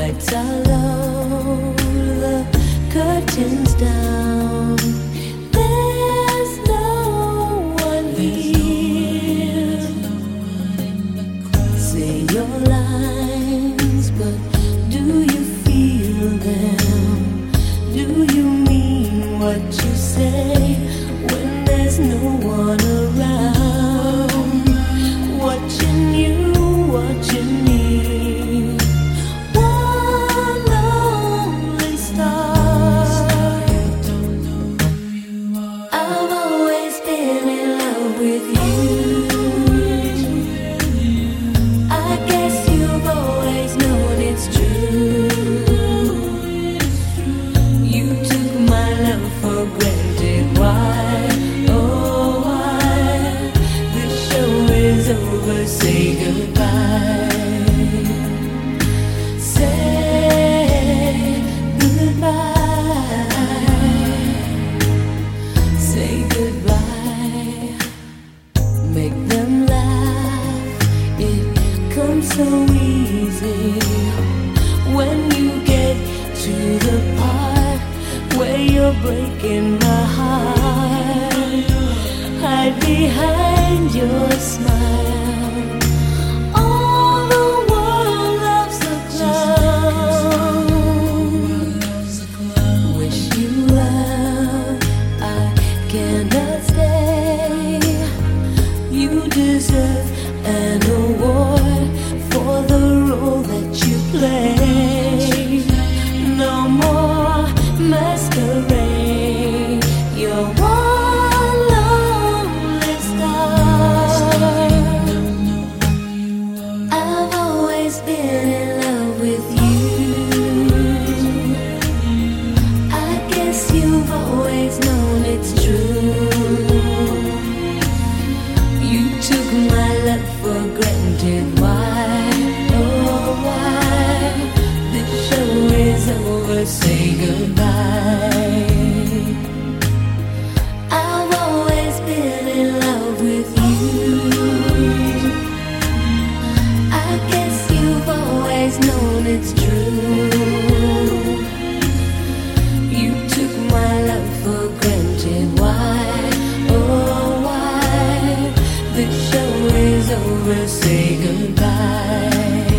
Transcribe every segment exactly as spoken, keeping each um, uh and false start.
lights are low, the curtains down. There's no one here. Say your lines, but do you feel them? Do you mean what you say when there's no one around? Watching you, watching me. One lonely star. I've always been in love with you. I guess you've always known it's true. You took my love for granted. Why, oh why? The show is over, say goodbye. Say goodbye. Say goodbye. Make them laugh. It comes so easy when you get to the part where you're breaking my heart. Hide behind your smile. All the world loves a clown. Wish you well, I cannot stay. You deserve an award for the role that you play. No more masquerade. You're one lonely star. I've always been in love with you. I guess you've always known it's true. You took my love for granted. Why, oh why? The show is over, say goodbye. I've always been in love with you. I guess you've always known it's true. You took my love for granted. Why, oh why? The show is over, say goodbye.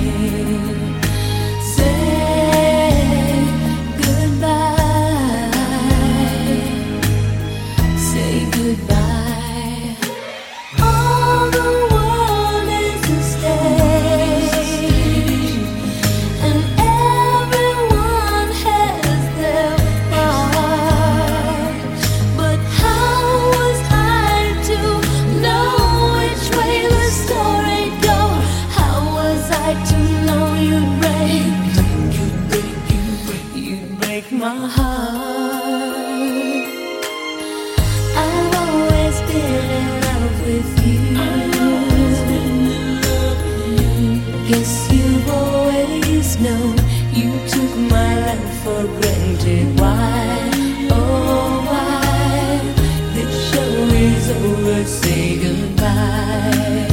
Say goodbye. Say goodbye. All the world is a stage, and everyone has their part. But how was I to know which way the story goes? How was I to know you'd break, you'd break my heart? I've always been in love with you. Guess you've always known. You took my love for granted. Why, oh why? The show is over, say goodbye.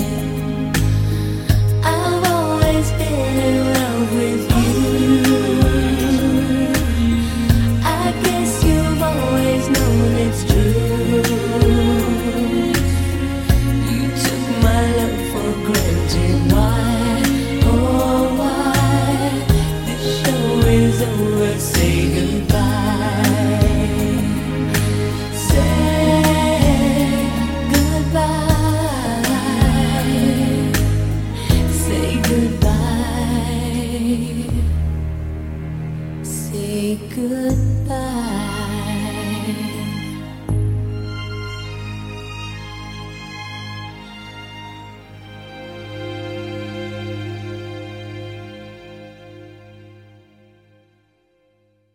I've always been in love with you. I guess you've always known it's true. You took my love for granted. Why, oh why? The show is over, say goodbye. Say goodbye. Say goodbye. Say goodbye.